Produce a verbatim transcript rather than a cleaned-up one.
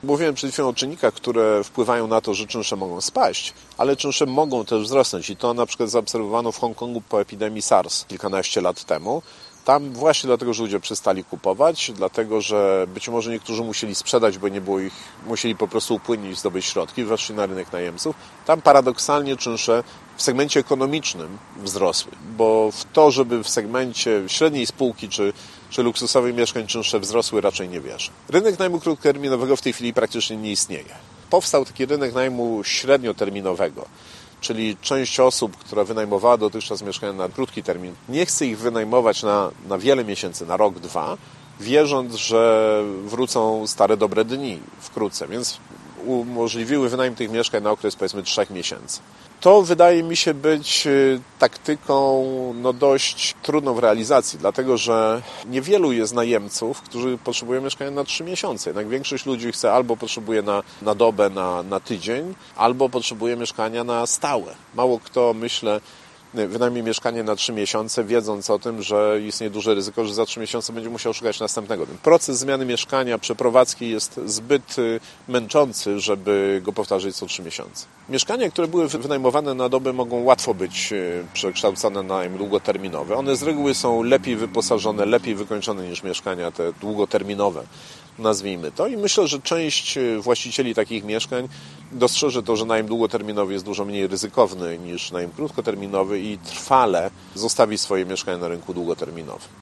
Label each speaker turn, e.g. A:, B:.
A: Mówiłem przed chwilą o czynnikach, które wpływają na to, że czynsze mogą spaść, ale czynsze mogą też wzrosnąć i to na przykład zaobserwowano w Hongkongu po epidemii SARS kilkanaście lat temu. Tam właśnie dlatego, że ludzie przestali kupować, dlatego, że być może niektórzy musieli sprzedać, bo nie było ich, musieli po prostu upłynnić, zdobyć środki, weszli na rynek najemców. Tam paradoksalnie czynsze w segmencie ekonomicznym wzrosły, bo w to, żeby w segmencie średniej spółki czy, czy luksusowych mieszkań czynsze wzrosły, raczej nie wierzę. Rynek najmu krótkoterminowego w tej chwili praktycznie nie istnieje. Powstał taki rynek najmu średnioterminowego, czyli część osób, która wynajmowała dotychczas mieszkania na krótki termin, nie chce ich wynajmować na, na wiele miesięcy, na rok, dwa, wierząc, że wrócą stare dobre dni wkrótce, więc umożliwiły wynajem tych mieszkań na okres powiedzmy trzech miesięcy. To wydaje mi się być taktyką no, dość trudną w realizacji, dlatego że niewielu jest najemców, którzy potrzebują mieszkania na trzy miesiące. Jednak większość ludzi chce albo potrzebuje na, na dobę, na, na tydzień, albo potrzebuje mieszkania na stałe. Mało kto, myślę, wynajmie mieszkanie na trzy miesiące, wiedząc o tym, że istnieje duże ryzyko, że za trzy miesiące będzie musiał szukać następnego. Ten proces zmiany mieszkania, przeprowadzki jest zbyt męczący, żeby go powtarzać co trzy miesiące. Mieszkania, które były wynajmowane na dobę, mogą łatwo być przekształcone na najem długoterminowy. One z reguły są lepiej wyposażone, lepiej wykończone niż mieszkania te długoterminowe, nazwijmy to. I myślę, że część właścicieli takich mieszkań dostrzeże to, że najem długoterminowy jest dużo mniej ryzykowny niż najem krótkoterminowy i trwale zostawi swoje mieszkania na rynku długoterminowym.